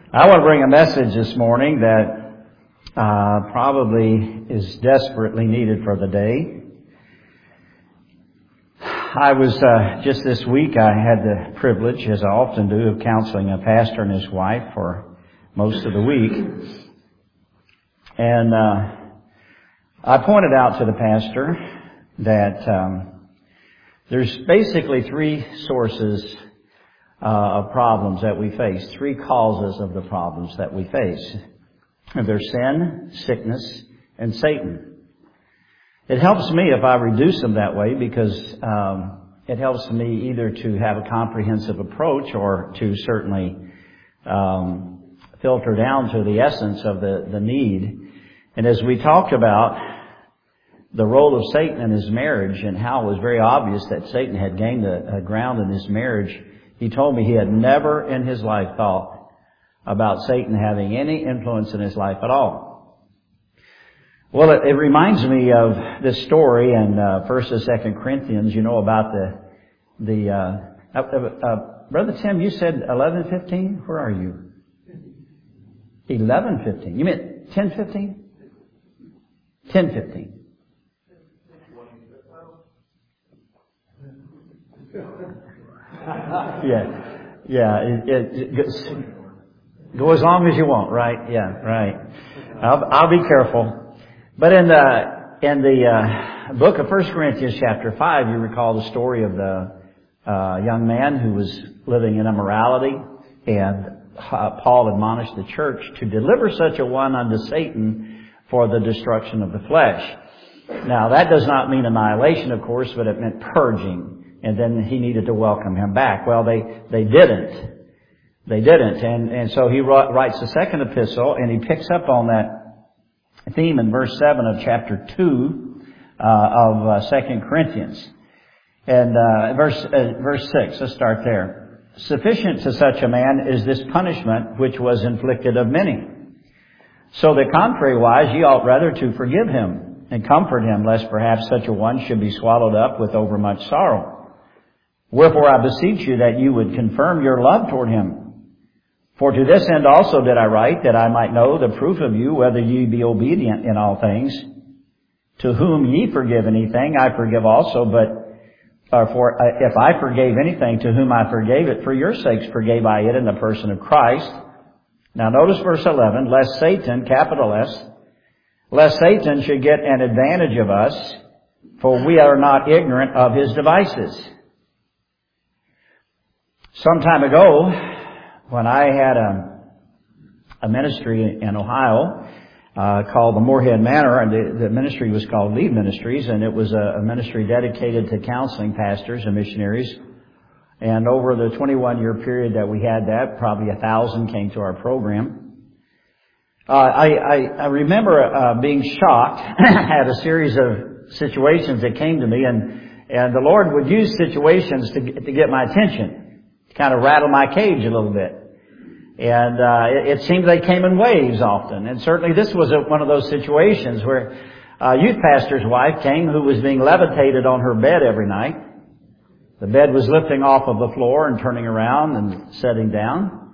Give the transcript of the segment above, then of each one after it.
I want to bring a message this morning that probably is desperately needed for the day. I was, just this week, I had the privilege, as I often do, of counseling a pastor and his wife for most of the week. And I pointed out to the pastor that there's basically three sources of problems that we face, three causes of the problems that we face. There's sin, sickness, and Satan. It helps me if I reduce them that way because it helps me either to have a comprehensive approach or to certainly filter down to the essence of the need. And as we talked about the role of Satan in his marriage and how it was very obvious that Satan had gained a ground in his marriage, he told me he had never in his life thought about Satan having any influence in his life at all. Well, it reminds me of this story in 1st and 2nd Corinthians. You know about Brother Tim, you said 11:15? Where are you? 11:15. You meant 10:15? 10:15. Go as long as you want, right? Yeah, right. I'll be careful. But in the book of 1 Corinthians chapter 5, you recall the story of the young man who was living in immorality, and Paul admonished the church to deliver such a one unto Satan for the destruction of the flesh. Now, that does not mean annihilation, of course, but it meant purging. And then he needed to welcome him back. Well, they didn't. They didn't. And so he writes the second epistle, and he picks up on that theme in verse 7 of chapter 2 of 2 Corinthians. And verse 6, let's start there. Sufficient to such a man is this punishment which was inflicted of many. So that contrariwise ye ought rather to forgive him and comfort him, lest perhaps such a one should be swallowed up with overmuch sorrow. Wherefore I beseech you that you would confirm your love toward him. For to this end also did I write, that I might know the proof of you, whether ye be obedient in all things. To whom ye forgive anything, I forgive also, but if I forgave anything, to whom I forgave it, for your sakes forgave I it in the person of Christ. Now notice verse 11, lest Satan, capital S, lest Satan should get an advantage of us, for we are not ignorant of his devices. Some time ago, when I had a ministry in Ohio called the Moorhead Manor, and the ministry was called Lead Ministries, and it was a ministry dedicated to counseling pastors and missionaries. And over the 21-year period that we had that, probably 1,000 came to our program. I remember being shocked at a series of situations that came to me, and the Lord would use situations to get my attention. Kind of rattle my cage a little bit. And it seemed they came in waves often. And certainly this was one of those situations where a youth pastor's wife came who was being levitated on her bed every night. The bed was lifting off of the floor and turning around and setting down.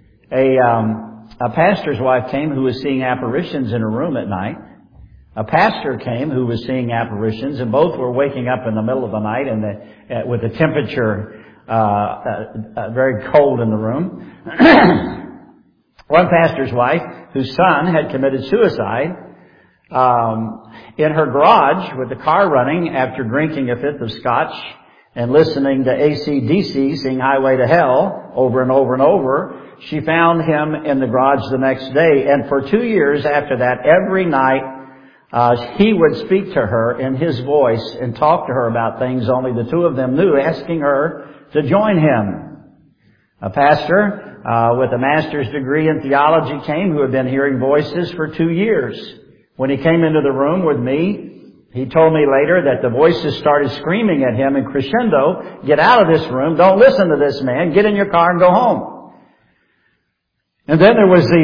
A pastor's wife came who was seeing apparitions in her room at night. A pastor came who was seeing apparitions, and both were waking up in the middle of the night and with the temperature very cold in the room. One pastor's wife, whose son had committed suicide, in her garage with the car running after drinking a fifth of scotch and listening to AC/DC sing Highway to Hell over and over and over, she found him in the garage the next day. And for 2 years after that, every night, he would speak to her in his voice and talk to her about things only the two of them knew, asking her to join him. A pastor with a master's degree in theology came who had been hearing voices for 2 years. When he came into the room with me, he told me later that the voices started screaming at him in crescendo, get out of this room, don't listen to this man, get in your car and go home. And then there was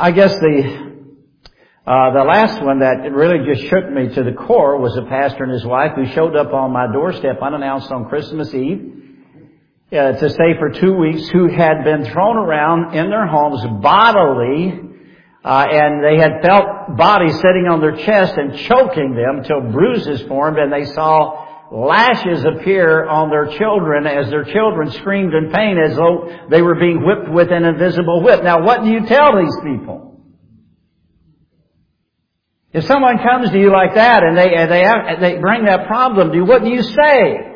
the last one that really just shook me to the core was a pastor and his wife who showed up on my doorstep unannounced on Christmas Eve. to stay for 2 weeks, who had been thrown around in their homes bodily, and they had felt bodies sitting on their chest and choking them till bruises formed, and they saw lashes appear on their children as their children screamed in pain as though they were being whipped with an invisible whip. Now, what do you tell these people? If someone comes to you like that and they bring that problem to you, what do you say?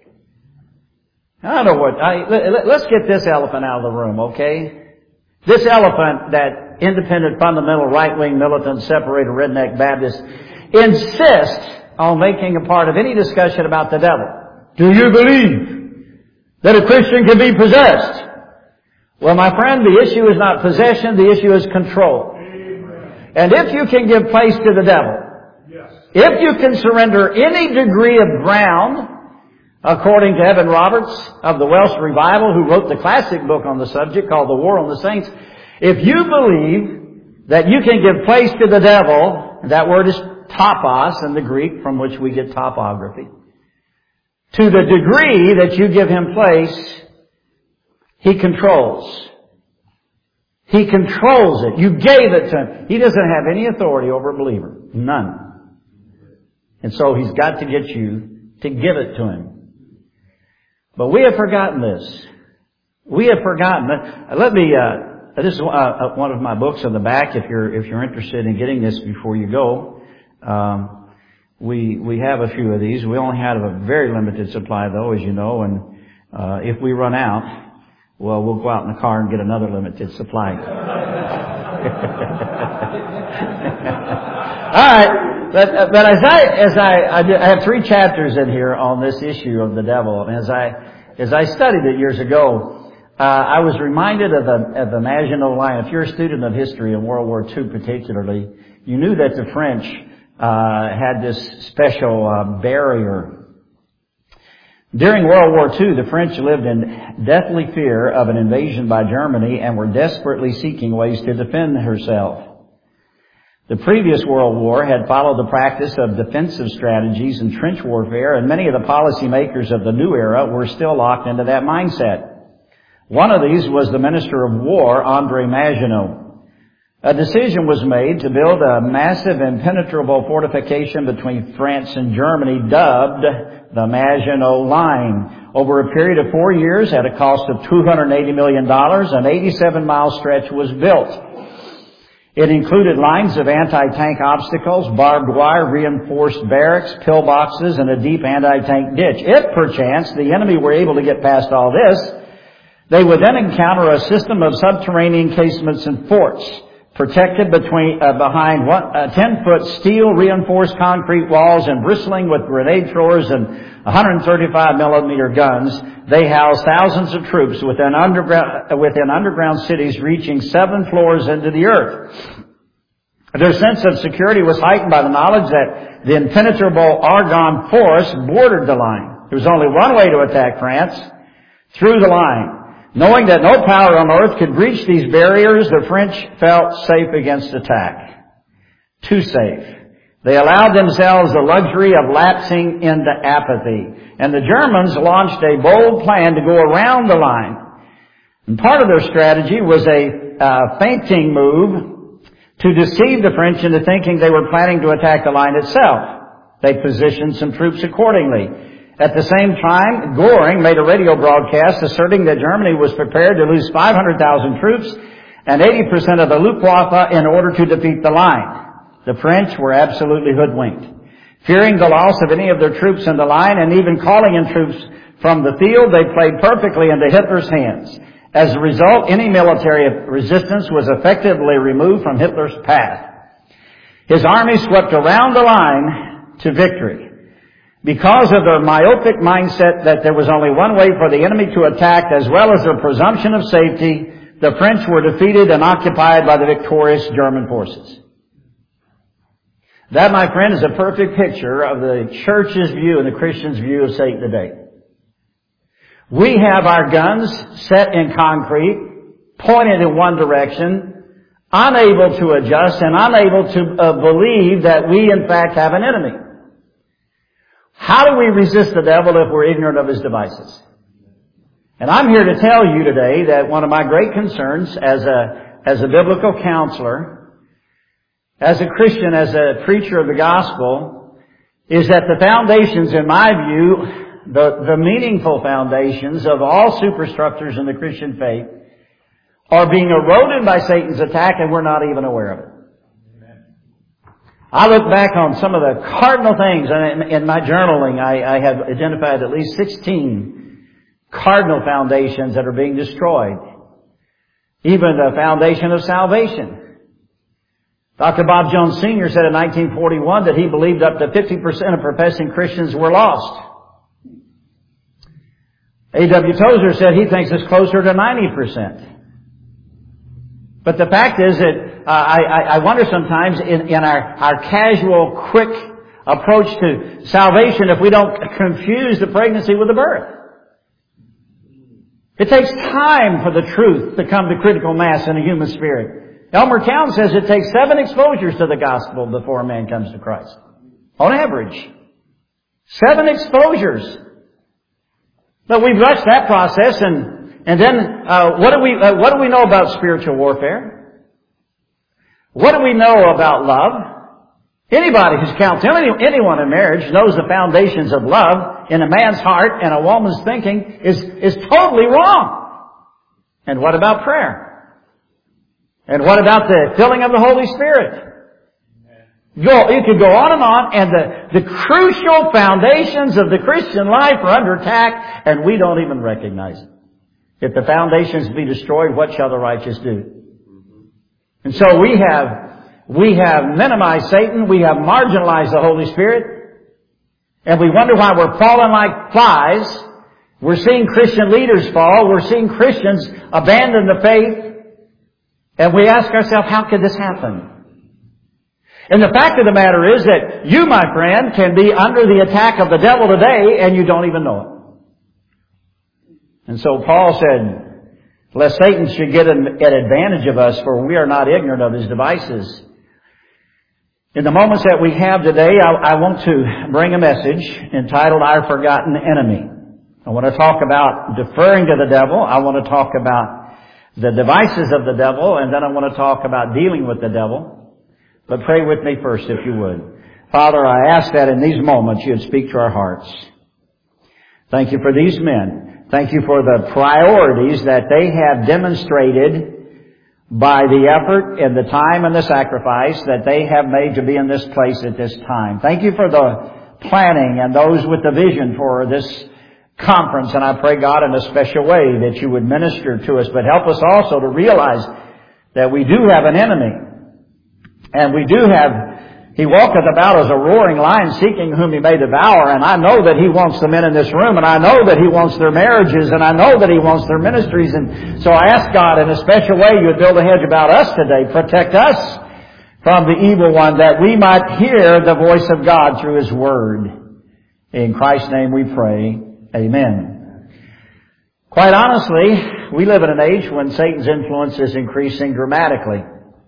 I don't know what. Let's get this elephant out of the room, okay? This elephant that independent, fundamental, right-wing, militant, separated, redneck Baptists insist on making a part of any discussion about the devil. Do you believe that a Christian can be possessed? Well, my friend, the issue is not possession, the issue is control. And if you can give place to the devil, if you can surrender any degree of ground, according to Evan Roberts of the Welsh Revival, who wrote the classic book on the subject called The War on the Saints, if you believe that you can give place to the devil, that word is topos in the Greek, from which we get topography, to the degree that you give him place, he controls. He controls it. You gave it to him. He doesn't have any authority over a believer. None. And so he's got to get you to give it to him. But we have forgotten this. We have forgotten it. Let me, this is one of my books on the back if you're interested in getting this before you go. We have a few of these. We only have a very limited supply though, as you know, and if we run out, well, we'll go out in the car and get another limited supply. All right. But as I have 3 chapters in here on this issue of the devil. And as I studied it years ago, I was reminded of the Maginot Line. If you're a student of history in World War II particularly, you knew that the French had this special barrier. During World War II, the French lived in deathly fear of an invasion by Germany and were desperately seeking ways to defend herself. The previous World War had followed the practice of defensive strategies and trench warfare, and many of the policymakers of the new era were still locked into that mindset. One of these was the Minister of War, André Maginot. A decision was made to build a massive impenetrable fortification between France and Germany, dubbed the Maginot Line. Over a period of 4 years, at a cost of $280 million, an 87-mile stretch was built. It included lines of anti-tank obstacles, barbed wire, reinforced barracks, pillboxes, and a deep anti-tank ditch. If, perchance, the enemy were able to get past all this, they would then encounter a system of subterranean casements and forts, protected behind 10-foot steel reinforced concrete walls and bristling with grenade throwers and 135 millimeter guns. They housed thousands of troops within underground cities reaching 7 floors into the earth. Their sense of security was heightened by the knowledge that the impenetrable Argonne forest bordered the line. There was only one way to attack France, through the line. Knowing that no power on earth could breach these barriers, the French felt safe against attack. Too safe. They allowed themselves the luxury of lapsing into apathy. And the Germans launched a bold plan to go around the line. And part of their strategy was a feinting move to deceive the French into thinking they were planning to attack the line itself. They positioned some troops accordingly. At the same time, Göring made a radio broadcast asserting that Germany was prepared to lose 500,000 troops and 80% of the Luftwaffe in order to defeat the line. The French were absolutely hoodwinked. Fearing the loss of any of their troops in the line and even calling in troops from the field, they played perfectly into Hitler's hands. As a result, any military resistance was effectively removed from Hitler's path. His army swept around the line to victory. Because of their myopic mindset that there was only one way for the enemy to attack, as well as their presumption of safety, the French were defeated and occupied by the victorious German forces. That, my friend, is a perfect picture of the church's view and the Christian's view of Satan today. We have our guns set in concrete, pointed in one direction, unable to adjust and unable to believe that we in fact have an enemy. How do we resist the devil if we're ignorant of his devices? And I'm here to tell you today that one of my great concerns as a biblical counselor, as a Christian, as a preacher of the gospel, is that the foundations, in my view, the meaningful foundations of all superstructures in the Christian faith are being eroded by Satan's attack, and we're not even aware of it. I look back on some of the cardinal things, and in my journaling I have identified at least 16 cardinal foundations that are being destroyed. Even the foundation of salvation. Dr. Bob Jones Sr. said in 1941 that he believed up to 50% of professing Christians were lost. A.W. Tozer said he thinks it's closer to 90%. But the fact is that I wonder sometimes in our casual, quick approach to salvation if we don't confuse the pregnancy with the birth. It takes time for the truth to come to critical mass in the human spirit. Elmer Town says it takes 7 exposures to the gospel before a man comes to Christ. On average. 7 exposures. But we've rushed that process, and then what do we know about spiritual warfare? What do we know about love? Anybody who's counseled anyone in marriage knows the foundations of love in a man's heart and a woman's thinking is totally wrong. And what about prayer? And what about the filling of the Holy Spirit? You could go on, and the crucial foundations of the Christian life are under attack, and we don't even recognize it. If the foundations be destroyed, what shall the righteous do? And so we have minimized Satan, we have marginalized the Holy Spirit, and we wonder why we're falling like flies. We're seeing Christian leaders fall, we're seeing Christians abandon the faith, and we ask ourselves, how could this happen? And the fact of the matter is that you, my friend, can be under the attack of the devil today, and you don't even know it. And so Paul said, lest Satan should get an advantage of us, for we are not ignorant of his devices. In the moments that we have today, I want to bring a message entitled, Our Forgotten Enemy. I want to talk about deferring to the devil. I want to talk about the devices of the devil, and then I want to talk about dealing with the devil. But pray with me first, if you would. Father, I ask that in these moments you'd speak to our hearts. Thank you for these men. Thank you for the priorities that they have demonstrated by the effort and the time and the sacrifice that they have made to be in this place at this time. Thank you for the planning and those with the vision for this conference. And I pray, God, in a special way that you would minister to us, but help us also to realize that we do have an enemy. And we do have, he walketh about as a roaring lion seeking whom he may devour. And I know that he wants the men in this room, and I know that he wants their marriages, and I know that he wants their ministries. And so I ask God in a special way you would build a hedge about us today. Protect us from the evil one, that we might hear the voice of God through his word. In Christ's name we pray. Amen. Quite honestly, we live in an age when Satan's influence is increasing dramatically.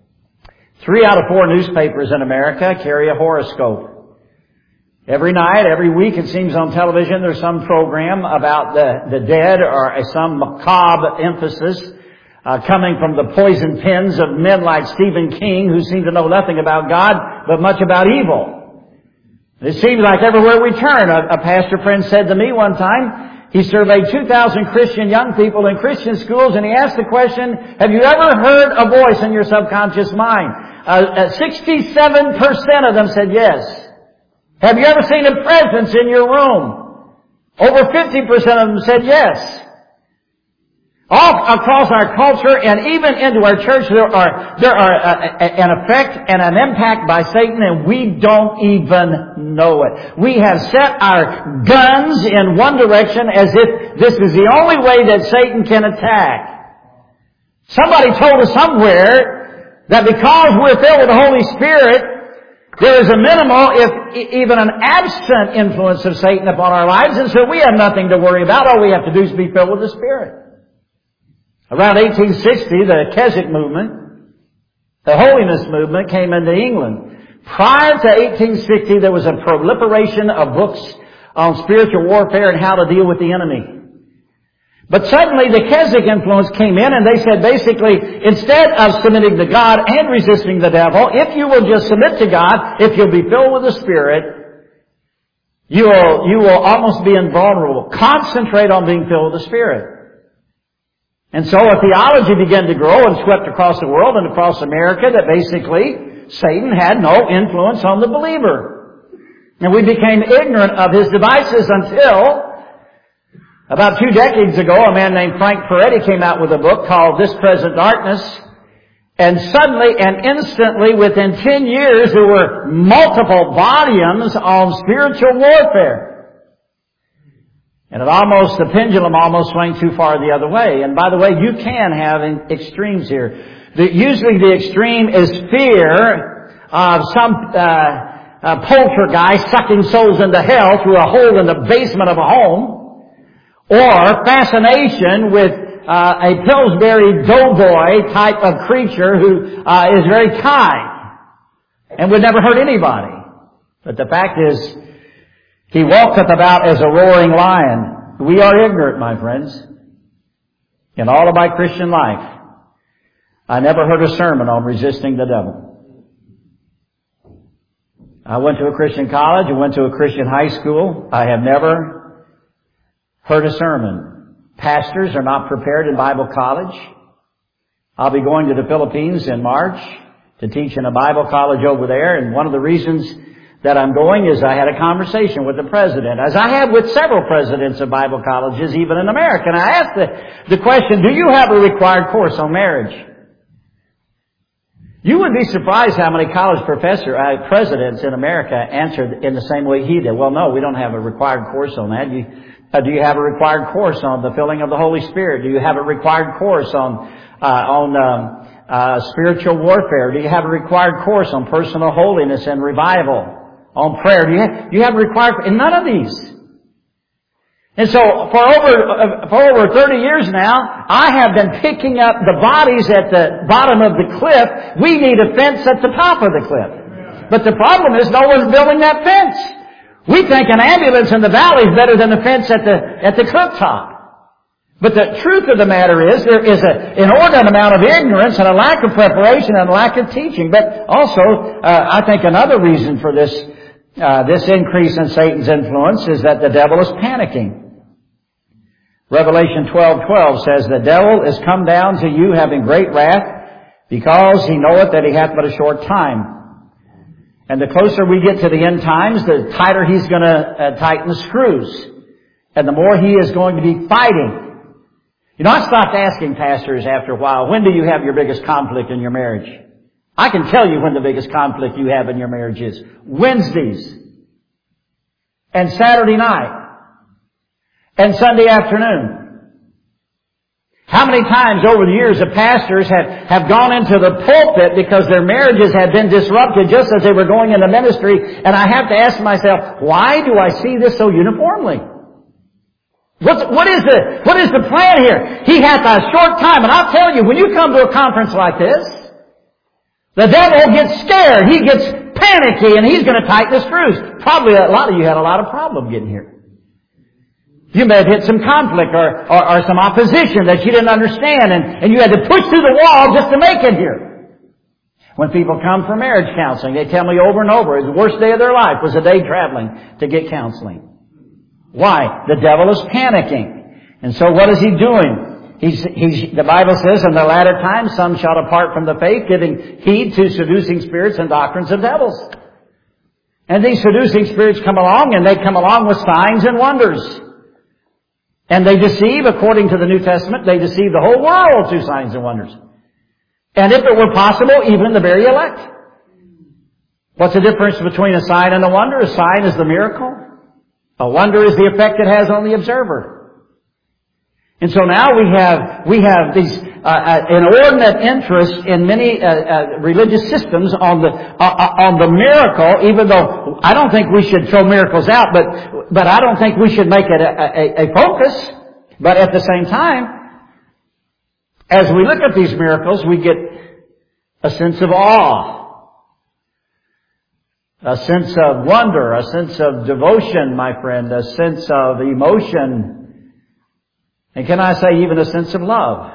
3 out of 4 newspapers in America carry a horoscope. Every night, every week, it seems on television, there's some program about the dead or some macabre emphasis coming from the poison pens of men like Stephen King, who seem to know nothing about God but much about evil. It seems like everywhere we turn, a pastor friend said to me one time, he surveyed 2,000 Christian young people in Christian schools, and he asked the question, have you ever heard a voice in your subconscious mind? 67% of them said yes. Have you ever seen a presence in your room? Over 50% of them said yes. All across our culture and even into our church, there are an effect and an impact by Satan, and we don't even know it. We have set our guns in one direction as if this is the only way that Satan can attack. Somebody told us somewhere that because we're filled with the Holy Spirit, there is a minimal, if even an absent influence of Satan upon our lives, and so we have nothing to worry about. All we have to do is be filled with the Spirit. Around 1860, the Keswick movement, the holiness movement, came into England. Prior to 1860, there was a proliferation of books on spiritual warfare and how to deal with the enemy. But suddenly the Keswick influence came in and they said basically, instead of submitting to God and resisting the devil, if you will just submit to God, if you'll be filled with the Spirit, you will almost be invulnerable. Concentrate on being filled with the Spirit. And so a theology began to grow and swept across the world and across America that basically Satan had no influence on the believer. And we became ignorant of his devices until about 2 decades ago, a man named Frank Peretti came out with a book called This Present Darkness. And suddenly and instantly, within 10 years, there were multiple volumes on spiritual warfare. And the pendulum almost swung too far the other way. And by the way, you can have extremes here. Usually the extreme is fear of some poltergeist sucking souls into hell through a hole in the basement of a home. Or fascination with a Pillsbury doughboy type of creature who is very kind and would never hurt anybody. But the fact is, he walketh about as a roaring lion. We are ignorant, my friends. In all of my Christian life, I never heard a sermon on resisting the devil. I went to a Christian college. I went to a Christian high school. I have never heard a sermon. Pastors are not prepared in Bible college. I'll be going to the Philippines in March to teach in a Bible college over there, and one of the reasons that I'm going is I had a conversation with the president, as I have with several presidents of Bible colleges, even in America. And I asked the question, do you have a required course on marriage? You would be surprised how many college presidents in America answered in the same way he did. Well, no, we don't have a required course on that. Do you have a required course on the filling of the Holy Spirit? Do you have a required course on spiritual warfare? Do you have a required course on personal holiness and revival? On prayer? Do you have a required? And none of these. And so for over 30 years now, I have been picking up the bodies at the bottom of the cliff. We need a fence at the top of the cliff. But the problem is no one's building that fence. We think an ambulance in the valley is better than a fence at the cliff top. But the truth of the matter is there is an inordinate amount of ignorance and a lack of preparation and a lack of teaching. But also, I think another reason for this increase in Satan's influence is that the devil is panicking. Revelation 12:12 says, the devil is come down to you having great wrath, because he knoweth that he hath but a short time. And the closer we get to the end times, the tighter he's going to tighten the screws. And the more he is going to be fighting. You know, I stopped asking pastors after a while, when do you have your biggest conflict in your marriage? I can tell you when the biggest conflict you have in your marriage is. Wednesdays. And Saturday night. And Sunday afternoon. How many times over the years the pastors have gone into the pulpit because their marriages had been disrupted just as they were going into ministry, and I have to ask myself, why do I see this so uniformly? What is the plan here? He hath a short time, and I'll tell you, when you come to a conference like this, the devil gets scared, he gets panicky, and he's going to tighten the screws. Probably a lot of you had a lot of problem getting here. You may have hit some conflict or some opposition that you didn't understand, and you had to push through the wall just to make it here. When people come for marriage counseling, they tell me over and over, the worst day of their life was a day traveling to get counseling. Why? The devil is panicking. And so what is he doing? The Bible says, in the latter times some shall depart from the faith, giving heed to seducing spirits and doctrines of devils. And these seducing spirits come along, and they come along with signs and wonders. And they deceive, according to the New Testament, they deceive the whole world through signs and wonders. And if it were possible, even the very elect. What's the difference between a sign and a wonder? A sign is the miracle. A wonder is the effect it has on the observer. And so now we have these inordinate interest in many religious systems on the miracle, even though I don't think we should throw miracles out, but I don't think we should make it a focus. But at the same time, as we look at these miracles, we get a sense of awe, a sense of wonder, a sense of devotion, my friend, a sense of emotion. And can I say even a sense of love?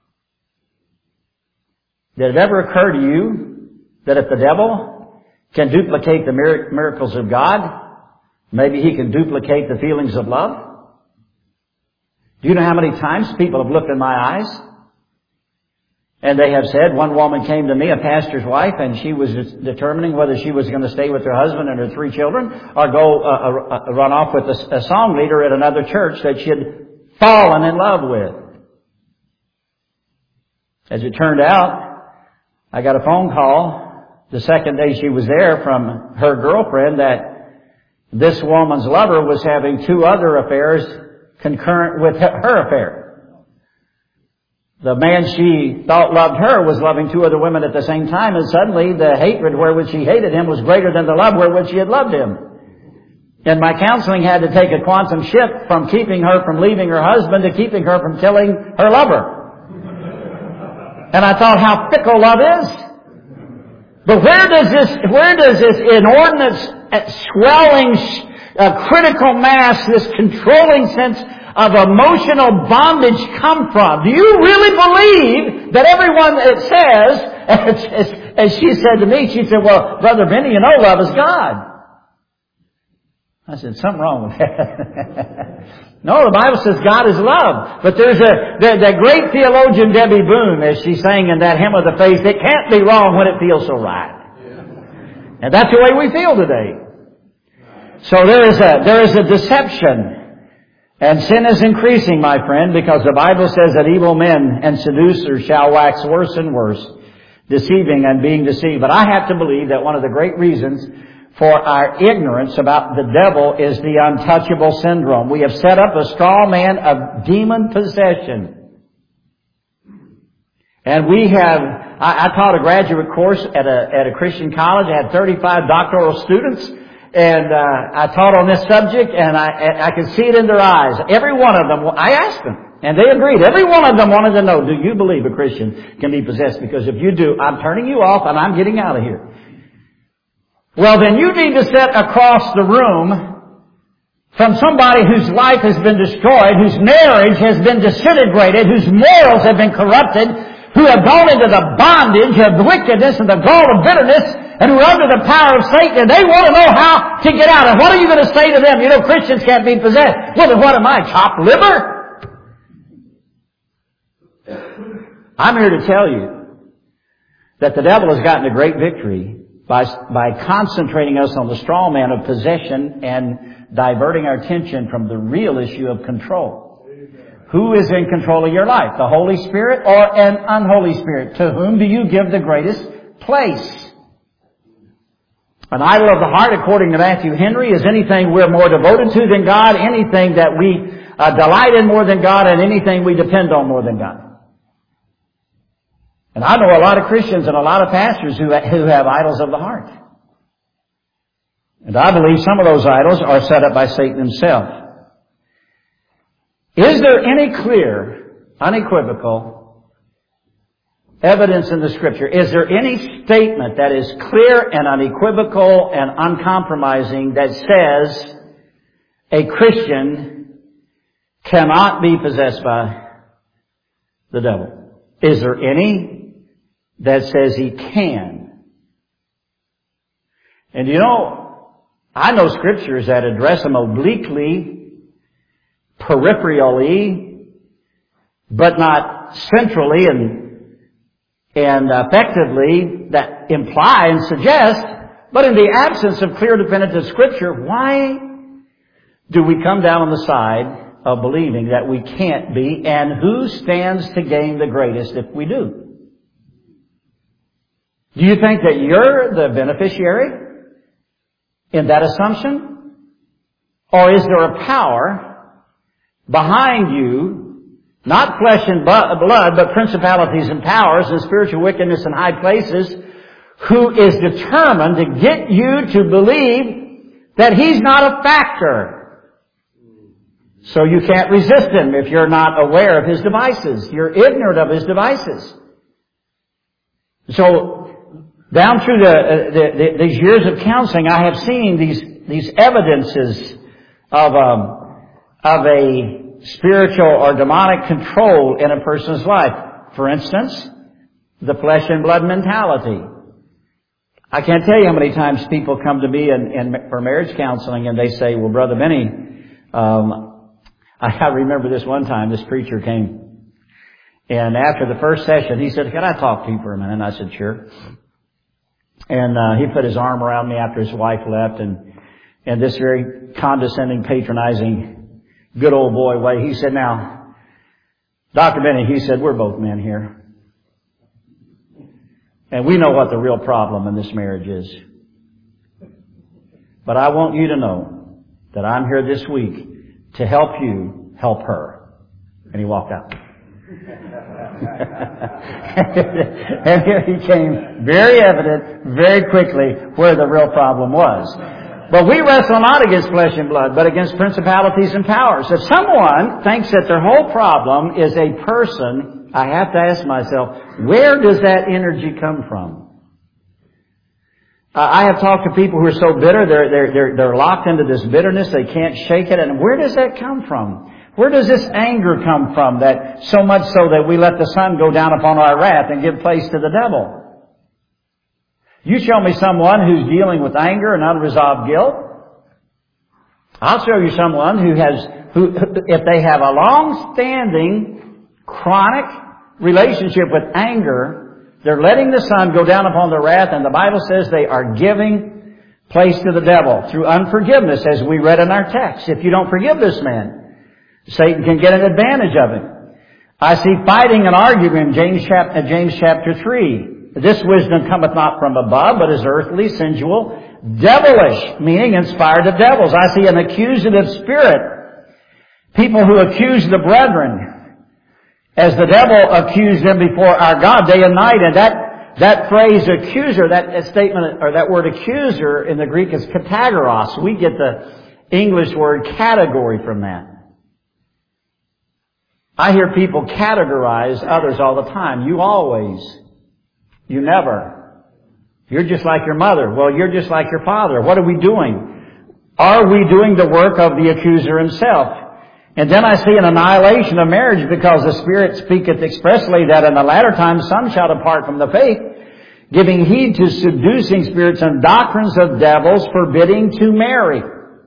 Did it ever occur to you that if the devil can duplicate the miracles of God, maybe he can duplicate the feelings of love? Do you know how many times people have looked in my eyes and they have said, one woman came to me, a pastor's wife, and she was determining whether she was going to stay with her husband and her 3 children or go run off with a song leader at another church that she had fallen in love with. As it turned out, I got a phone call the second day she was there from her girlfriend that this woman's lover was having 2 other affairs concurrent with her affair. The man she thought loved her was loving 2 other women at the same time, and suddenly the hatred wherewith she hated him was greater than the love wherewith she had loved him. And my counseling had to take a quantum shift from keeping her from leaving her husband to keeping her from killing her lover. And I thought how fickle love is. But where does this inordinate, swelling, critical mass, this controlling sense of emotional bondage come from? Do you really believe that everyone that says, as she said to me, she said, well, Brother Benny, you know love is God. I said, something wrong with that. No, the Bible says God is love. But there's that great theologian Debbie Boone, as she sang in that hymn of the faith, it can't be wrong when it feels so right. And that's the way we feel today. So there is a deception. And sin is increasing, my friend, because the Bible says that evil men and seducers shall wax worse and worse, deceiving and being deceived. But I have to believe that one of the great reasons for our ignorance about the devil is the untouchable syndrome. We have set up a straw man of demon possession. And I taught a graduate course at a Christian college. I had 35 doctoral students. And I taught on this subject, and I could see it in their eyes. Every one of them, I asked them, and they agreed. Every one of them wanted to know, do you believe a Christian can be possessed? Because if you do, I'm turning you off and I'm getting out of here. Well, then you need to sit across the room from somebody whose life has been destroyed, whose marriage has been disintegrated, whose morals have been corrupted, who have gone into the bondage of wickedness and the gall of bitterness, and who are under the power of Satan, and they want to know how to get out. And what are you going to say to them? You know, Christians can't be possessed. Well, then what am I, chopped liver? I'm here to tell you that the devil has gotten a great victory by concentrating us on the straw man of possession and diverting our attention from the real issue of control. Who is in control of your life? The Holy Spirit or an unholy spirit? To whom do you give the greatest place? An idol of the heart, according to Matthew Henry, is anything we're more devoted to than God, anything that we delight in more than God, and anything we depend on more than God. And I know a lot of Christians and a lot of pastors who have idols of the heart. And I believe some of those idols are set up by Satan himself. Is there any clear, unequivocal evidence in the Scripture? Is there any statement that is clear and unequivocal and uncompromising that says a Christian cannot be possessed by the devil? Is there any that says he can? And you know, I know Scriptures that address him obliquely, peripherally, but not centrally and effectively, that imply and suggest. But in the absence of clear definitive Scripture, why do we come down on the side of believing that we can't be, and who stands to gain the greatest if we do? Do you think that you're the beneficiary in that assumption? Or is there a power behind you, not flesh and blood, but principalities and powers and spiritual wickedness in high places, who is determined to get you to believe that He's not a factor? So you can't resist Him if you're not aware of His devices. You're ignorant of His devices. So, down through these years of counseling, I have seen these evidences of a spiritual or demonic control in a person's life. For instance, the flesh and blood mentality. I can't tell you how many times people come to me for marriage counseling and they say, well, Brother Benny, I remember this one time, this preacher came, and after the first session, he said, can I talk to you for a minute? And I said, sure. And he put his arm around me after his wife left, and this very condescending, patronizing, good old boy way, he said, now, Dr. Benny, he said, we're both men here. And we know what the real problem in this marriage is. But I want you to know that I'm here this week to help you help her. And he walked out. And here he came, very evident, very quickly, where the real problem was. But we wrestle not against flesh and blood, but against principalities and powers. If someone thinks that their whole problem is a person, I have to ask myself, where does that energy come from? I have talked to people who are so bitter, they're locked into this bitterness, they can't shake it. And where does that come from? Where does this anger come from, that so much so that we let the sun go down upon our wrath and give place to the devil? You show me someone who's dealing with anger and unresolved guilt. I'll show you someone who if they have a long-standing, chronic relationship with anger, they're letting the sun go down upon their wrath, and the Bible says they are giving place to the devil through unforgiveness, as we read in our text. If you don't forgive this man, Satan can get an advantage of him. I see fighting and arguing in James chapter 3. This wisdom cometh not from above, but is earthly, sensual, devilish, meaning inspired of devils. I see an accusative spirit. People who accuse the brethren, as the devil accused them before our God day and night. And that phrase accuser, that statement, or that word accuser in the Greek is katagoros. We get the English word category from that. I hear people categorize others all the time. You always. You never. You're just like your mother. Well, you're just like your father. What are we doing? Are we doing the work of the accuser himself? And then I see an annihilation of marriage, because the Spirit speaketh expressly that in the latter times some shall depart from the faith, giving heed to seducing spirits and doctrines of devils, forbidding to marry.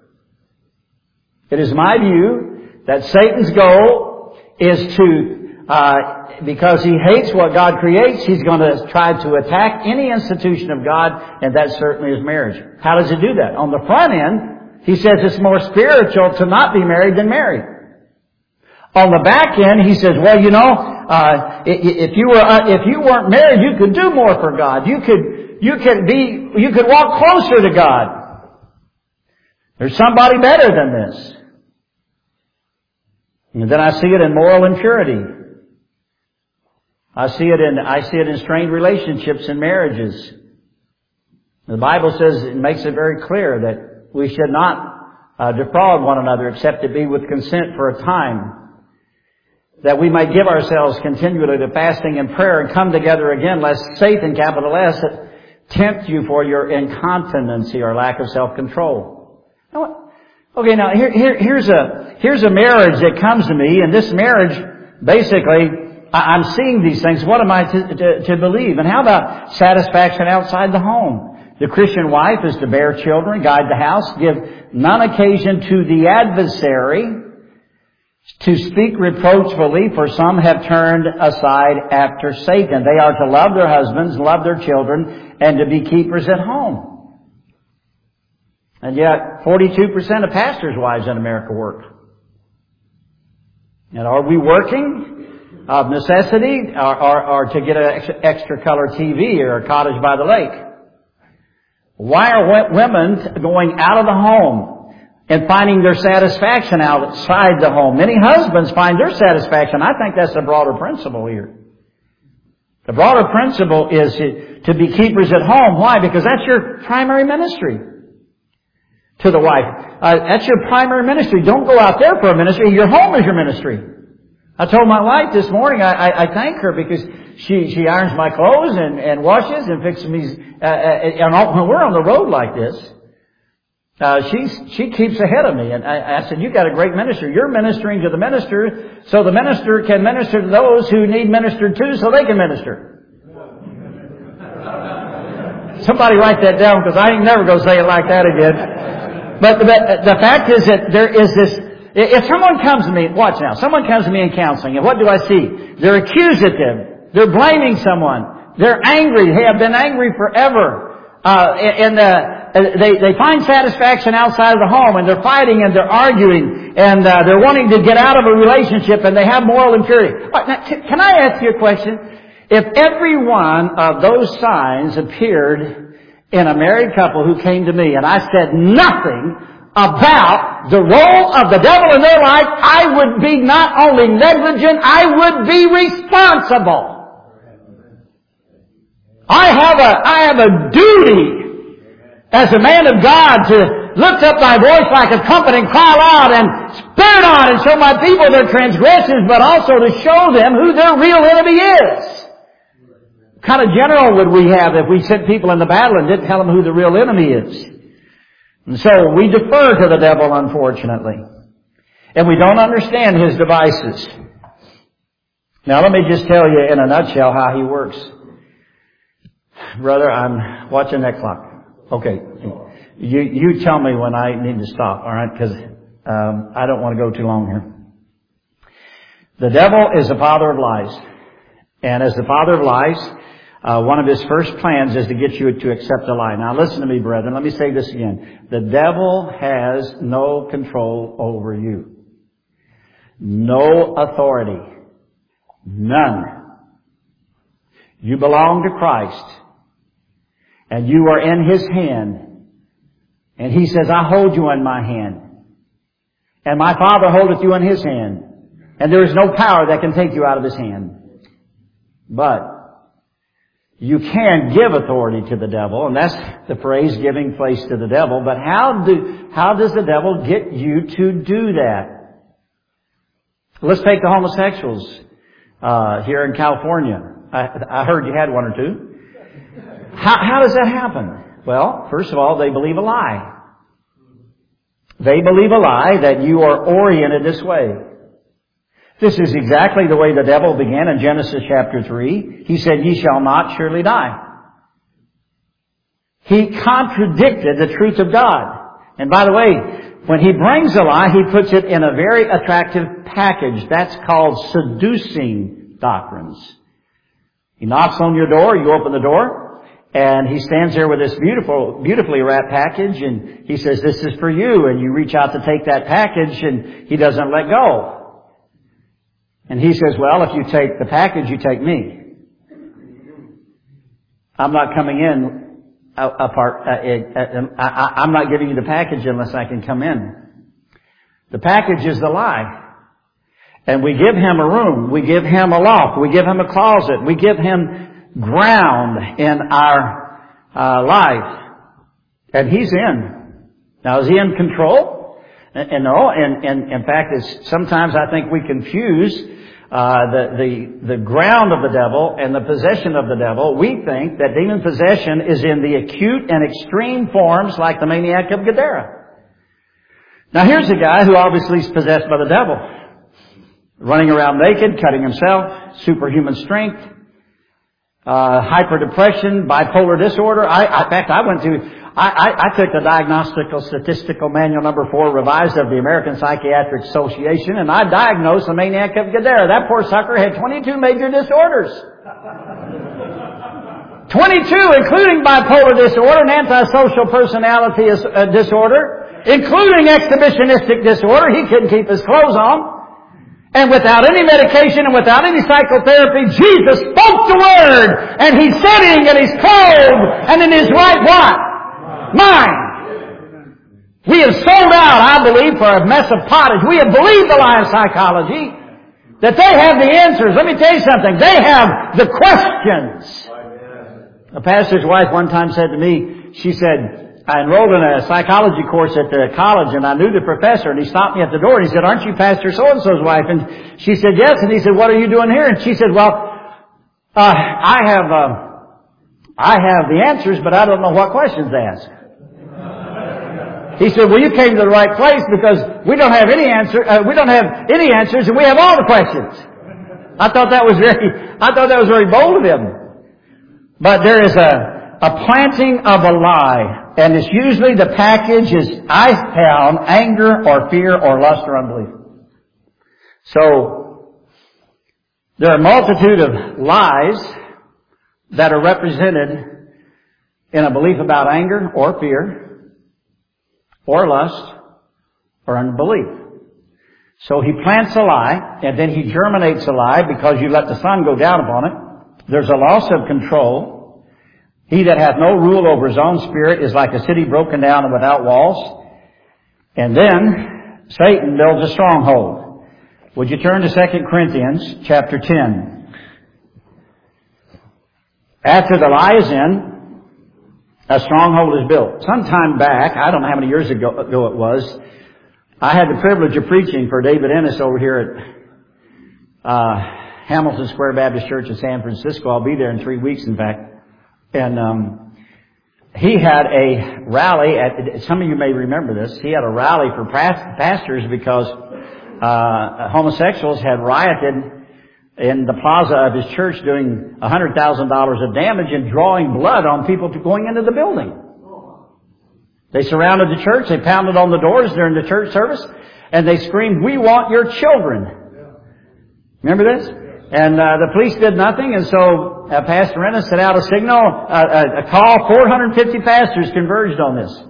It is my view that Satan's goal is to because he hates what God creates, he's going to try to attack any institution of God, and that certainly is marriage. How does he do that? On the front end, he says it's more spiritual to not be married than married. On the back end, he says, well, you know, if you weren't married, you could do more for God. You could walk closer to God. There's somebody better than this. And then I see it in moral impurity. I see it in strained relationships and marriages. The Bible says, it makes it very clear that we should not defraud one another, except to be with consent for a time, that we might give ourselves continually to fasting and prayer and come together again, lest Satan, capital S, tempt you for your incontinency or lack of self-control. Okay, now here's a marriage that comes to me, and this marriage, basically, I'm seeing these things. What am I to believe? And how about satisfaction outside the home? The Christian wife is to bear children, guide the house, give none occasion to the adversary, to speak reproachfully, for some have turned aside after Satan. They are to love their husbands, love their children, and to be keepers at home. And yet, 42% of pastors' wives in America work. And are we working of necessity, or to get an extra color TV or a cottage by the lake? Why are women going out of the home and finding their satisfaction outside the home? Many husbands find their satisfaction. I think that's the broader principle here. The broader principle is to be keepers at home. Why? Because that's your primary ministry to the wife. That's your primary ministry. Don't go out there for a ministry. Your home is your ministry. I told my wife this morning, I thank her because she irons my clothes and washes and fixes me. And when we're on the road like this, She keeps ahead of me. And I said, you got a great minister. You're ministering to the minister, so the minister can minister to those who need ministered to so they can minister. Somebody write that down, because I ain't never going to say it like that again. But the fact is that there is this, if someone comes to me, watch now, someone comes to me in counseling, and what do I see? They're accusative. They're blaming someone. They're angry. They have been angry forever. They find satisfaction outside of the home, and they're fighting and they're arguing, and they're wanting to get out of a relationship, and they have moral impurity. Now, can I ask you a question? If every one of those signs appeared in a married couple who came to me, and I said nothing about the role of the devil in their life, I would be not only negligent, I would be responsible. I have a duty as a man of God to lift up my voice like a trumpet and cry out and spit on and show my people their transgressions, but also to show them who their real enemy is. What kind of general would we have if we sent people in the battle and didn't tell them who the real enemy is? And so we defer to the devil, unfortunately. And we don't understand his devices. Now let me just tell you in a nutshell how he works. Brother, I'm watching that clock. Okay. You tell me when I need to stop, alright? Because I don't want to go too long here. The devil is the father of lies. And as the father of lies, one of his first plans is to get you to accept a lie. Now listen to me, brethren. Let me say this again. The devil has no control over you. No authority. None. You belong to Christ. And you are in His hand. And He says, I hold you in my hand. And my Father holdeth you in His hand. And there is no power that can take you out of His hand. But you can give authority to the devil, and that's the phrase, giving place to the devil. But how does the devil get you to do that? Let's take the homosexuals here in California. I heard you had one or two. How does that happen? Well, first of all, they believe a lie. They believe a lie that you are oriented this way. This is exactly the way the devil began in Genesis chapter 3. He said, ye shall not surely die. He contradicted the truth of God. And by the way, when he brings a lie, he puts it in a very attractive package. That's called seducing doctrines. He knocks on your door, you open the door, and he stands there with this beautifully wrapped package, and he says, this is for you. And you reach out to take that package, and he doesn't let go. And he says, well, if you take the package, you take me. I'm not coming in apart. I'm not giving you the package unless I can come in. The package is the lie. And we give him a room. We give him a loft. We give him a closet. We give him ground in our life. And he's in. Now, is he in control? And no. And in fact, sometimes I think we confuse the ground of the devil and the possession of the devil. We think that demon possession is in the acute and extreme forms like the maniac of Gadara. Now here's a guy who obviously is possessed by the devil. Running around naked, cutting himself, superhuman strength, hyperdepression, bipolar disorder. In fact, I took the Diagnostical Statistical Manual number 4 revised of the American Psychiatric Association, and I diagnosed the maniac of Gadara. That poor sucker had 22 major disorders. 22, including bipolar disorder and antisocial personality disorder, including exhibitionistic disorder. He couldn't keep his clothes on. And without any medication and without any psychotherapy, Jesus spoke the Word, and he's sitting and he's clothed and in his right what? Mind. We have sold out, I believe, for a mess of pottage. We have believed the lie of psychology, that they have the answers. Let me tell you something. They have the questions. A pastor's wife one time said to me, she said, I enrolled in a psychology course at the college, and I knew the professor, and he stopped me at the door, and he said, aren't you Pastor so-and-so's wife? And she said, yes. And he said, what are you doing here? And she said, well, I have the answers, but I don't know what questions to ask. He said, well, you came to the right place because we don't have any answers and we have all the questions. I thought that was very bold of him. But there is a planting of a lie, and it's usually the package is I found anger or fear or lust or unbelief. So there are a multitude of lies that are represented in a belief about anger or fear or lust or unbelief. So he plants a lie, and then he germinates a lie because you let the sun go down upon it. There's a loss of control. He that hath no rule over his own spirit is like a city broken down and without walls. And then Satan builds a stronghold. Would you turn to 2 Corinthians chapter 10? After the lie is in, a stronghold is built. Sometime back, I don't know how many years ago it was, I had the privilege of preaching for David Ennis over here at Hamilton Square Baptist Church in San Francisco. I'll be there in 3 weeks, in fact. And he had a rally some of you may remember this. He had a rally for pastors because homosexuals had rioted in the plaza of his church doing $100,000 of damage and drawing blood on people going into the building. They surrounded the church. They pounded on the doors during the church service, and they screamed, "We want your children." Remember this? And the police did nothing, and so Pastor Ennis sent out a signal, a call. 450 pastors converged on this.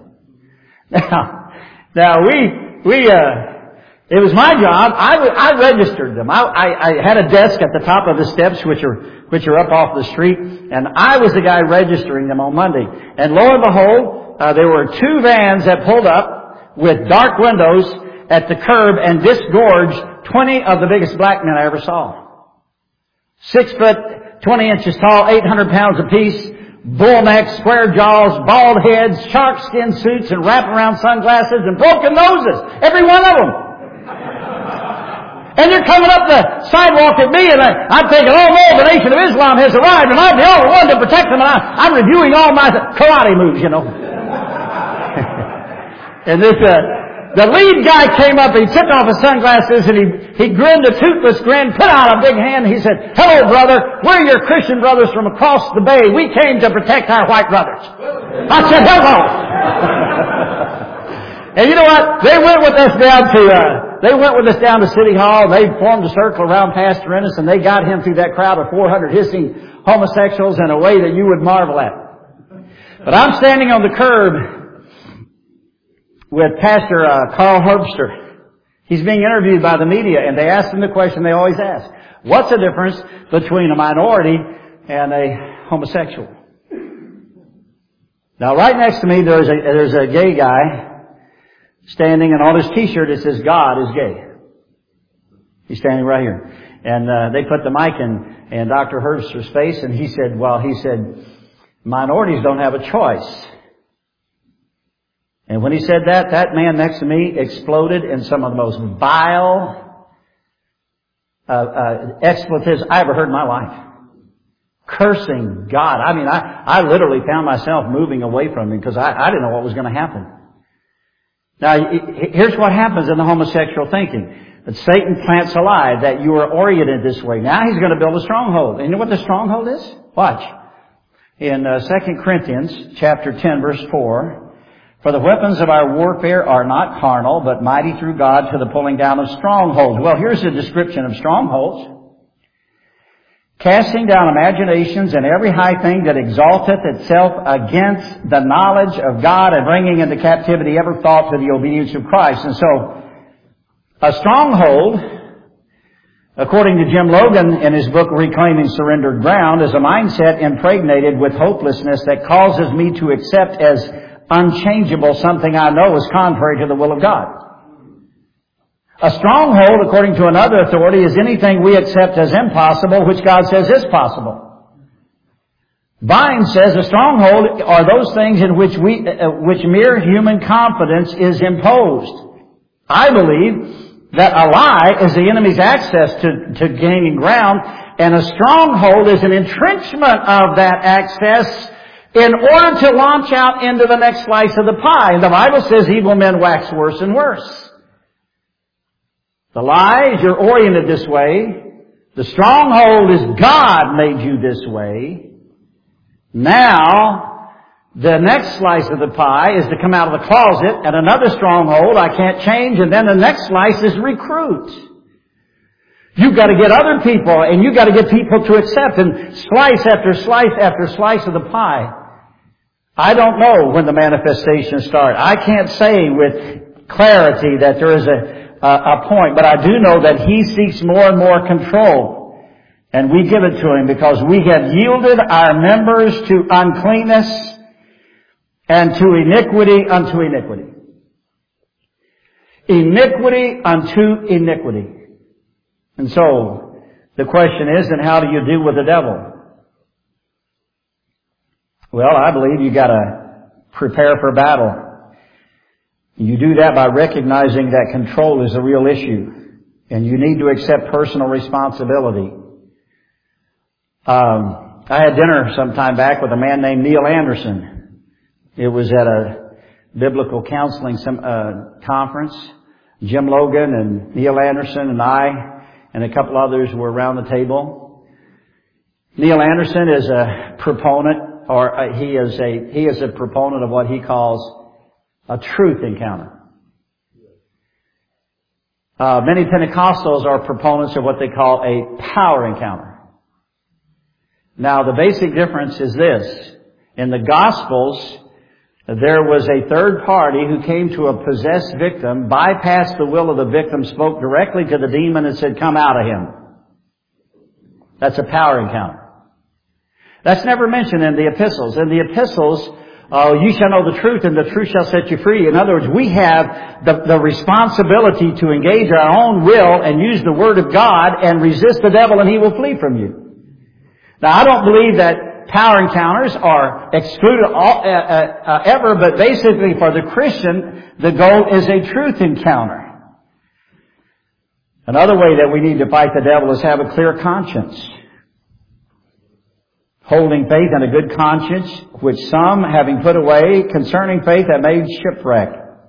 Now it was my job. I registered them. I had a desk at the top of the steps, which are up off the street, and I was the guy registering them on Monday. And lo and behold, there were 2 vans that pulled up with dark windows at the curb and disgorged 20 of the biggest black men I ever saw. 6 foot, 20 inches tall, 800 pounds apiece, bull necks, square jaws, bald heads, shark skin suits, and wraparound sunglasses, and broken noses. Every one of them. And they're coming up the sidewalk at me, and I'm thinking, oh no, the Nation of Islam has arrived, and I'm the only one to protect them, and I'm reviewing all my karate moves, you know. And the lead guy came up, and he took off his sunglasses, and he grinned a toothless grin, put out a big hand, and he said, "Hello, brother. We're your Christian brothers from across the bay. We came to protect our white brothers." I said, "Hello." And you know what? They went with us down to City Hall. They formed a circle around Pastor Ennis, and they got him through that crowd of 400 hissing homosexuals in a way that you would marvel at. But I'm standing on the curb with Pastor Carl Herbster. He's being interviewed by the media, and they asked him the question they always ask: what's the difference between a minority and a homosexual? Now, right next to me, there's a gay guy standing, and on his T-shirt it says, "God is gay." He's standing right here. And they put the mic in Dr. Herbster's face, and he said, minorities don't have a choice. And when he said that man next to me exploded in some of the most vile expletives I ever heard in my life. Cursing God. I mean, I literally found myself moving away from him because I didn't know what was going to happen. Now, here's what happens in the homosexual thinking. That Satan plants a lie that you are oriented this way. Now he's going to build a stronghold. And you know what the stronghold is? Watch. In 2 Corinthians chapter 10, verse 4, "For the weapons of our warfare are not carnal, but mighty through God to the pulling down of strongholds." Well, here's a description of strongholds. "Casting down imaginations and every high thing that exalteth itself against the knowledge of God, and bringing into captivity every thought to the obedience of Christ." And so, a stronghold, according to Jim Logan in his book Reclaiming Surrendered Ground, is a mindset impregnated with hopelessness that causes me to accept as unchangeable something I know is contrary to the will of God. A stronghold, according to another authority, is anything we accept as impossible, which God says is possible. Vine says a stronghold are those things in which mere human confidence is imposed. I believe that a lie is the enemy's access to gaining ground, and a stronghold is an entrenchment of that access in order to launch out into the next slice of the pie. And the Bible says evil men wax worse and worse. The lie is you're oriented this way. The stronghold is God made you this way. Now, the next slice of the pie is to come out of the closet, and another stronghold I can't change, and then the next slice is recruit. You've got to get other people, and you've got to get people to accept, and slice after slice after slice of the pie. I don't know when the manifestations start. I can't say with clarity that there is a point, but I do know that He seeks more and more control. And we give it to Him because we have yielded our members to uncleanness and to iniquity unto iniquity. Iniquity unto iniquity. And so, the question is, then how do you deal with the devil? Well, I believe you gotta prepare for battle. You do that by recognizing that control is a real issue. And you need to accept personal responsibility. I had dinner some time back with a man named Neil Anderson. It was at a biblical counseling conference. Jim Logan and Neil Anderson and I and a couple others were around the table. Neil Anderson is a proponent, or he is a proponent of what he calls a truth encounter. Many Pentecostals are proponents of what they call a power encounter. Now, the basic difference is this. In the Gospels, there was a third party who came to a possessed victim, bypassed the will of the victim, spoke directly to the demon and said, "Come out of him." That's a power encounter. That's never mentioned in the epistles. In the epistles, you shall know the truth and the truth shall set you free. In other words, we have the responsibility to engage our own will and use the Word of God and resist the devil and he will flee from you. Now, I don't believe that power encounters are excluded ever, but basically for the Christian, the goal is a truth encounter. Another way that we need to fight the devil is have a clear conscience. Holding faith and a good conscience, which some, having put away concerning faith, have made shipwreck.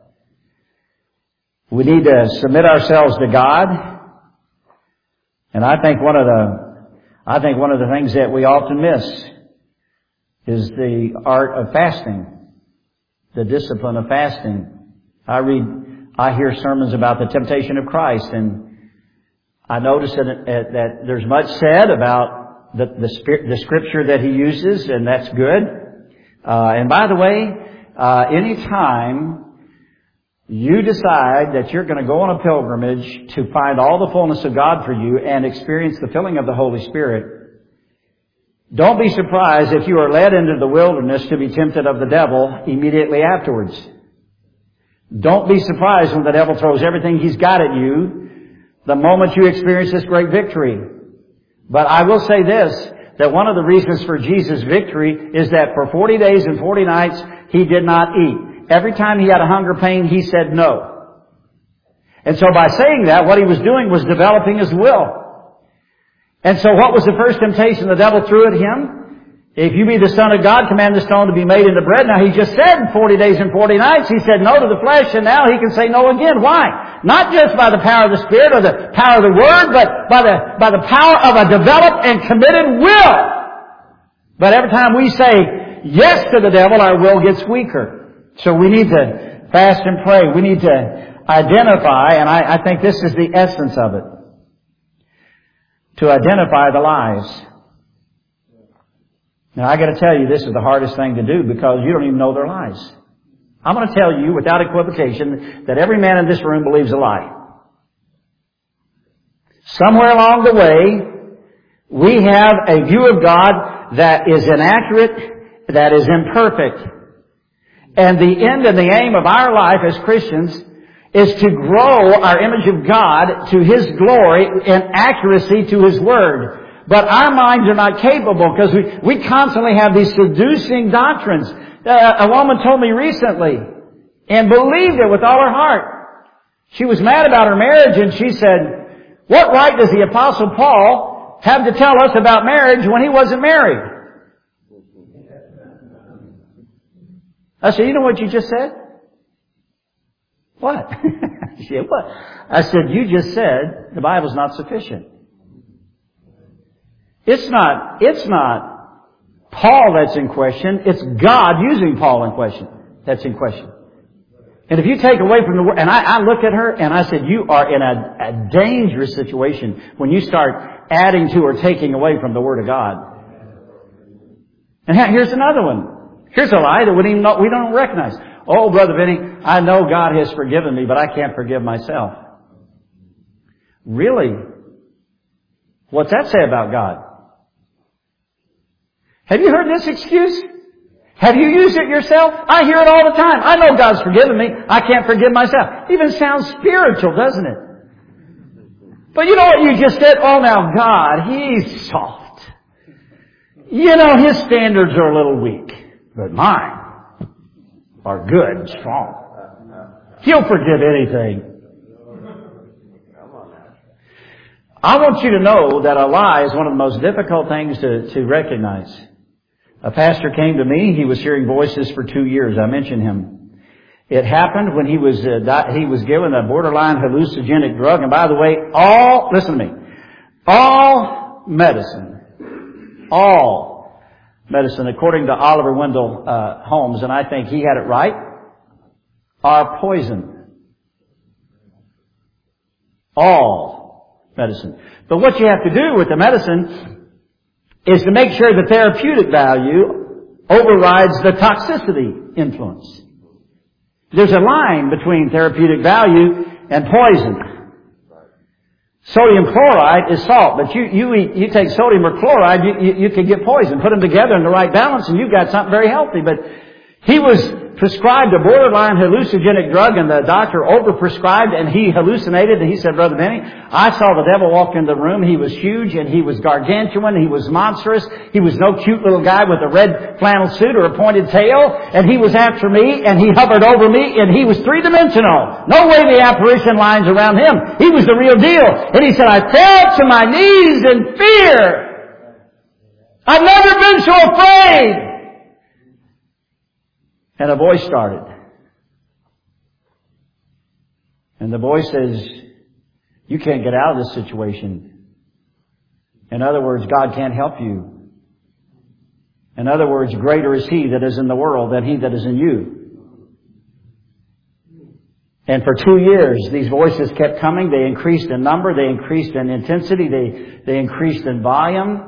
We need to submit ourselves to God. And I think one of the things that we often miss is the art of fasting, the discipline of fasting. I hear sermons about the temptation of Christ, and I notice that there's much said about the scripture that he uses, and that's good. And by the way, anytime you decide that you're going to go on a pilgrimage to find all the fullness of God for you and experience the filling of the Holy Spirit, don't be surprised if you are led into the wilderness to be tempted of the devil immediately afterwards. Don't be surprised when the devil throws everything he's got at you the moment you experience this great victory. But I will say this, that one of the reasons for Jesus' victory is that for 40 days and 40 nights, he did not eat. Every time he had a hunger pain, he said no. And so by saying that, what he was doing was developing his will. And so what was the first temptation the devil threw at him? If you be the Son of God, command the stone to be made into bread. Now he just said 40 days and 40 nights. He said no to the flesh, and now he can say no again. Why? Not just by the power of the Spirit or the power of the Word, but by the power of a developed and committed will. But every time we say yes to the devil, our will gets weaker. So we need to fast and pray. We need to identify, and I think this is the essence of it, to identify the lies. Now, I got to tell you, this is the hardest thing to do because you don't even know they're lies. I'm going to tell you without equivocation that every man in this room believes a lie. Somewhere along the way, we have a view of God that is inaccurate, that is imperfect. And the end and the aim of our life as Christians is to grow our image of God to His glory and accuracy to His Word. But our minds are not capable because we constantly have these seducing doctrines. A woman told me recently and believed it with all her heart. She was mad about her marriage and she said, "What right does the Apostle Paul have to tell us about marriage when he wasn't married?" I said, you know what you just said? What? She said, what? I said, you just said the Bible's not sufficient. It's not Paul that's in question. It's God using Paul in question. That's in question. And if you take away from the Word, and I looked at her and I said, you are in a dangerous situation when you start adding to or taking away from the Word of God. And here's another one. Here's a lie that we don't recognize. Oh, Brother Vinny, I know God has forgiven me, but I can't forgive myself. Really? What's that say about God? Have you heard this excuse? Have you used it yourself? I hear it all the time. I know God's forgiven me. I can't forgive myself. Even sounds spiritual, doesn't it? But you know what you just said? Oh, now God, He's soft. You know, His standards are a little weak. But mine are good and strong. He'll forgive anything. I want you to know that a lie is one of the most difficult things to recognize. A pastor came to me. He was hearing voices for 2 years. I mentioned him. It happened when he was given a borderline hallucinogenic drug. And by the way, listen to me, all medicine, according to Oliver Wendell Holmes, and I think he had it right, are poison. All medicine. But what you have to do with the medicine is to make sure the therapeutic value overrides the toxicity influence. There's a line between therapeutic value and poison. Sodium chloride is salt, but you take sodium or chloride, you can get poison. Put them together in the right balance and you've got something very healthy. But he was prescribed a borderline hallucinogenic drug and the doctor overprescribed and he hallucinated and he said, Brother Benny, I saw the devil walk into the room. He was huge and he was gargantuan. He was monstrous. He was no cute little guy with a red flannel suit or a pointed tail. And he was after me and he hovered over me and he was three-dimensional. No way the apparition lines around him. He was the real deal. And he said, I fell to my knees in fear. I've never been so afraid. And a voice started. And the voice says, you can't get out of this situation. In other words, God can't help you. In other words, greater is He that is in the world than he that is in you. And for 2 years, these voices kept coming. They increased in number. They increased in intensity. They increased in volume.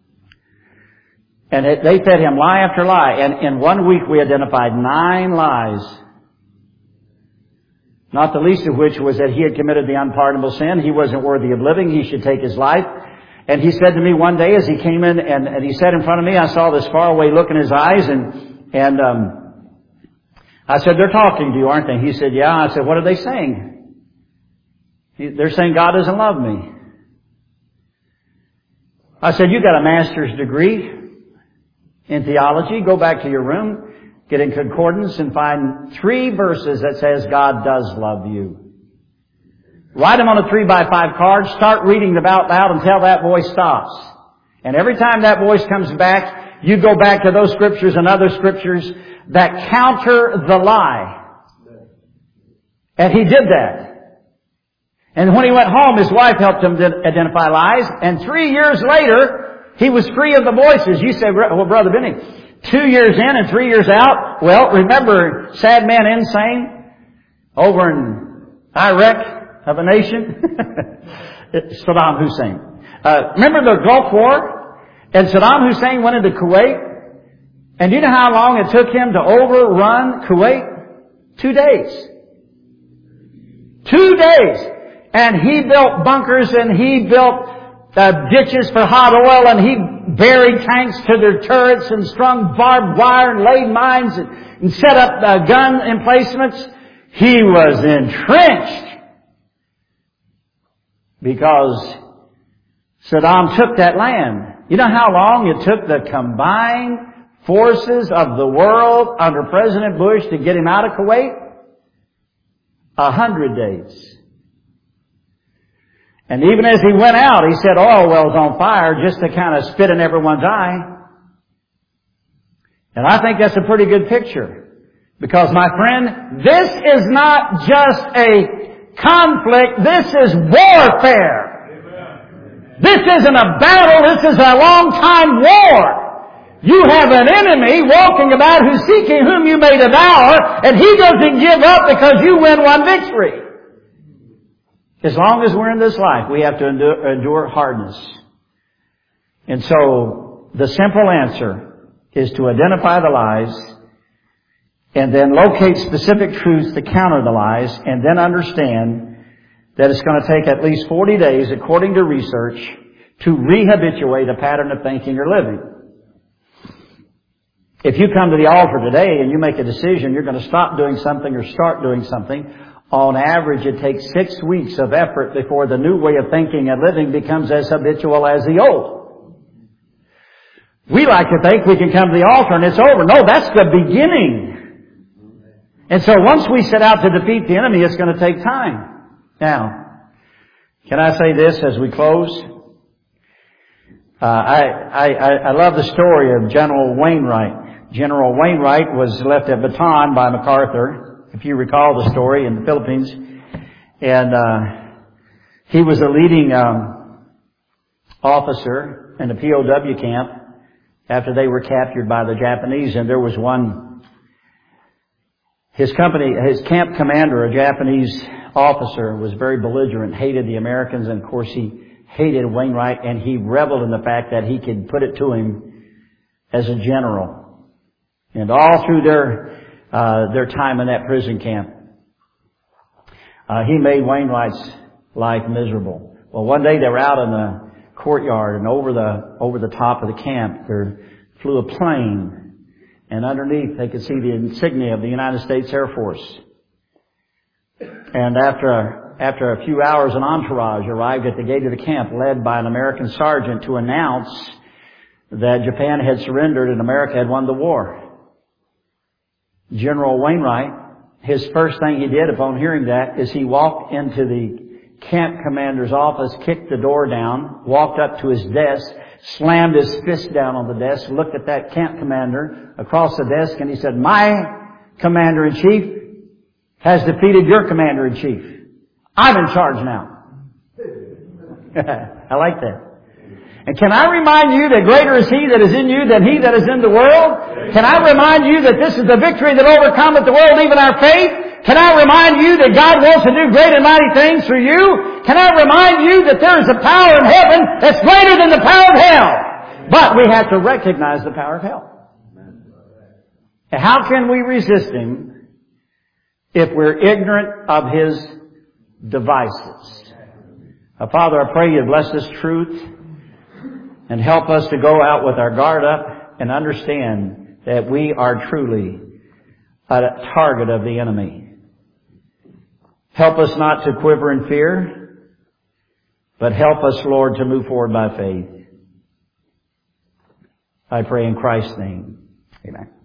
And they fed him lie after lie. And in 1 week we identified 9 lies. Not the least of which was that he had committed the unpardonable sin. He wasn't worthy of living. He should take his life. And he said to me one day as he came in and he sat in front of me, I saw this faraway look in his eyes and I said, they're talking to you, aren't they? He said, yeah. I said, what are they saying? They're saying God doesn't love me. I said, you got a master's degree in theology. Go back to your room, get in concordance and find 3 verses that says God does love you. Write them on a 3x5 card. Start reading them out loud until that voice stops. And every time that voice comes back, you go back to those scriptures and other scriptures that counter the lie. And he did that. And when he went home, his wife helped him identify lies. And 3 years later, he was free of the voices. You say, well, Brother Benny, 2 years in and 3 years out. Well, remember Sad Man Insane over in Iraq of a nation? It's Saddam Hussein. Remember the Gulf War? And Saddam Hussein went into Kuwait. And you know how long it took him to overrun Kuwait? 2 days. 2 days. And he built bunkers and he built ditches for hot oil and he buried tanks to their turrets and strung barbed wire and laid mines and set up gun emplacements. He was entrenched because Saddam took that land. You know how long it took the combined forces of the world under President Bush to get him out of Kuwait? 100 days. And even as he went out, he set oil wells on fire just to kind of spit in everyone's eye. And I think that's a pretty good picture. Because my friend, this is not just a conflict, this is warfare. This isn't a battle, this is a long-time war. You have an enemy walking about who's seeking whom you may devour, and he doesn't give up because you win one victory. As long as we're in this life, we have to endure hardness. And so, the simple answer is to identify the lies, and then locate specific truths to counter the lies, and then understand that it's going to take at least 40 days, according to research, to rehabituate a pattern of thinking or living. If you come to the altar today and you make a decision, you're going to stop doing something or start doing something, on average it takes 6 weeks of effort before the new way of thinking and living becomes as habitual as the old. We like to think we can come to the altar and it's over. No, that's the beginning. And so once we set out to defeat the enemy, it's going to take time. Now, can I say this as we close? I love the story of General Wainwright. General Wainwright was left at Bataan by MacArthur, if you recall the story, in the Philippines. And he was a leading officer in a POW camp after they were captured by the Japanese. And there was his camp commander, a Japanese officer, was very belligerent, hated the Americans, and of course he hated Wainwright, and he reveled in the fact that he could put it to him as a general. And all through their time in that prison camp, he made Wainwright's life miserable. Well, one day they were out in the courtyard, and over the top of the camp there flew a plane. And underneath, they could see the insignia of the United States Air Force. And after a few hours, an entourage arrived at the gate of the camp, led by an American sergeant, to announce that Japan had surrendered and America had won the war. General Wainwright, his first thing he did upon hearing that is he walked into the camp commander's office, kicked the door down, walked up to his desk, slammed his fist down on the desk, looked at that camp commander across the desk, and he said, "My commander-in-chief has defeated your commander-in-chief. I'm in charge now." I like that. And can I remind you that greater is He that is in you than he that is in the world? Can I remind you that this is the victory that overcometh the world, even our faith? Can I remind you that God wants to do great and mighty things through you? Can I remind you that there is a power in heaven that's greater than the power of hell? But we have to recognize the power of hell. And how can we resist him if we're ignorant of his devices? Father, I pray you bless this truth and help us to go out with our guard up and understand that we are truly a target of the enemy. Help us not to quiver in fear, but help us, Lord, to move forward by faith. I pray in Christ's name. Amen.